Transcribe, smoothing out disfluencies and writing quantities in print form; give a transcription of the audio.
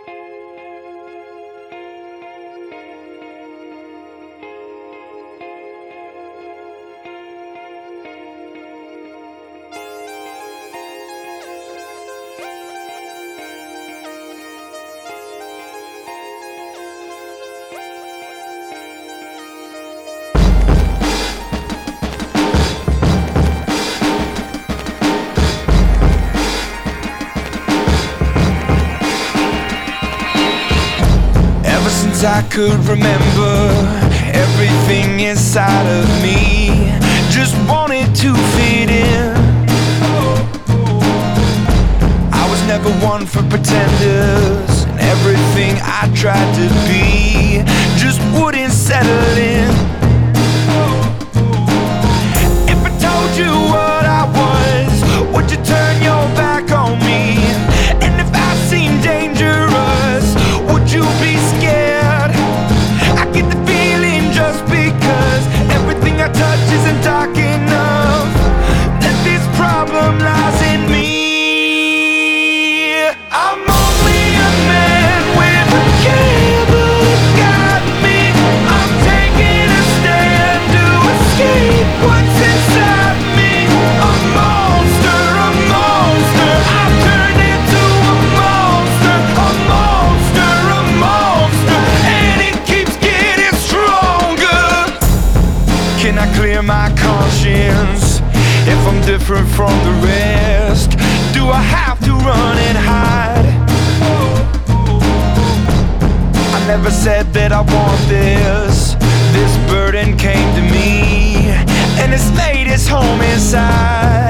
I could remember, everything inside of me just wanted to fit in. I was never one for pretenders, and everything I tried to be just wouldn't settle in. If I told you what I was, would you turn your back on me? And if I seemed dangerous, would you be scared? Get the feeling just because everything I touch isn't dark enough, that this problem lies in me. I'm only a man with a cable that got me. I'm taking a stand to escape what's inside me. A monster, a monster. I've turned into a monster, a monster, a monster, and it keeps getting stronger. Can I clear my conscience if I'm different from the rest? Do I have to run and hide? I never said that I want this. This burden came to me, and it's made its home inside.